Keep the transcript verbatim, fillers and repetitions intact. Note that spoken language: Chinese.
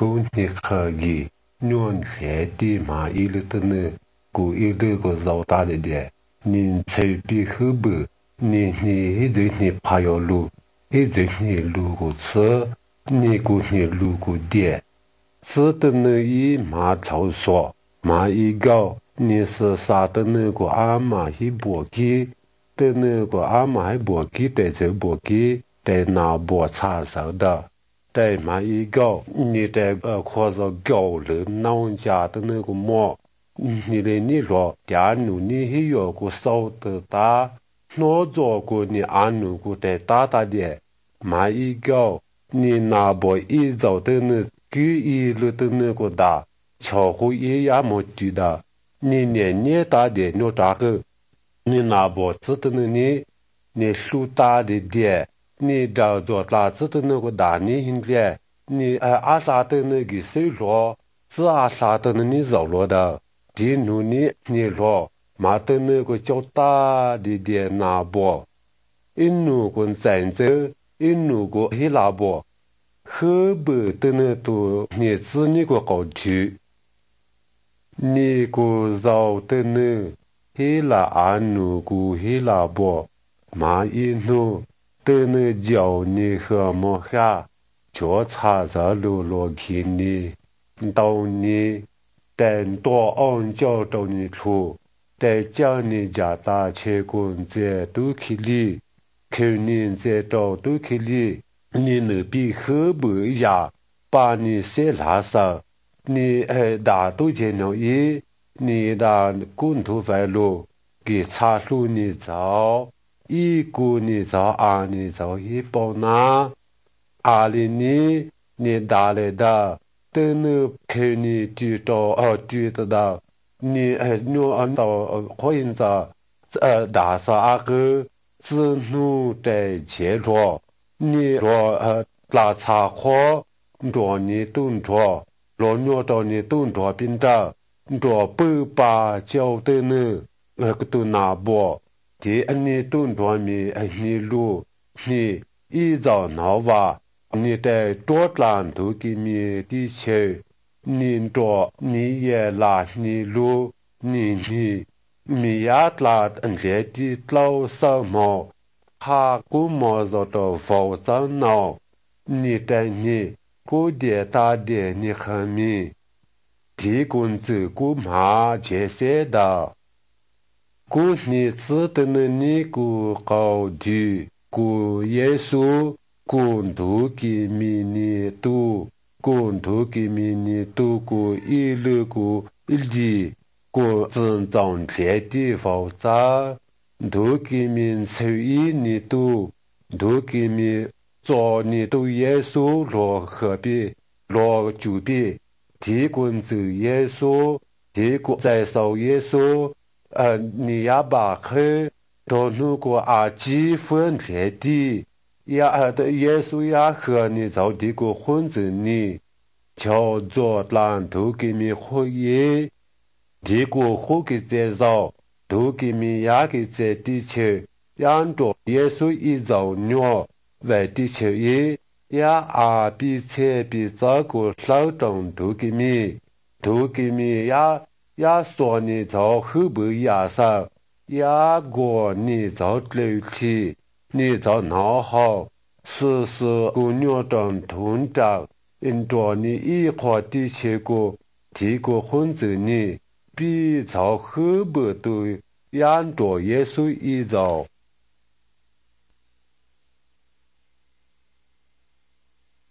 故你可以用海的马一路的呢，故一路个绕大的点，你随便后边，你你一直你爬要路，一直你路过车，你过你路过点，是的呢一马头说，马一高，你是啥的那个阿玛一波基，的那个阿玛一波基的这波基的那波差手的。在马一个，你在呃或者高人老家的那个么，你的你说家奴你还有个手的大，我做过你安奴个的大大的，马一个你那波一走的那个一路的那个大，巧乎一样么知道，你年年大的你咋个，你那波知道呢你，你数大的点。你找做大子的那个大你现在，你呃阿啥的那个水说，是阿啥的那你走了的，地努你你说，马的那个较大的点那波，一努个战争，一努个黑那波，河北的那都你自你个搞去，你个绕的那黑那安努个黑那波，马一努。的那叫你和么下，就差着路落去你，到你等多按叫到你出，再叫你家大车工在都去里，去年在到都去里，你那比河北呀，把你写拉上，你呃大都见了一，你的工头外路给查出你走。一个你找二你找一包拿，二里你你打来的，等你看你知道哦知道的，你呃你按照可以着呃大少阿个只努在接着，你说呃拉茶喝，着你动作，若你到你动作变的，着不把教的呢那个都拿不。第二你动作你你路你一早闹哇，你在多兰都给你地球，你做你也拉你路，你你你也拉人家的老什么，他古么子都否则闹，你在你古点大点你和你，提供这个马这些的。故你知道呢？你故高举，故耶稣，故都给米尼都，故都给米尼都，故一路故一里，故真正这地方在，都给米抽一尼都，都给米做你都耶稣落河边，落主边，提供走耶稣，提供在受耶稣。呃，你要把去到那个阿基分开的，也呃的耶稣也和你找这个混子你，叫做蓝图给你会议，这个会给介绍，都给你也给在地球，按照耶稣一早鸟为地球一，也阿比切比这个手中都给你，都给你也。也说你找后背压上，也过你找楼梯，你找闹好，时时姑娘当团长，因着你一块地切过，提过混子你，比找后背都按着耶稣一早。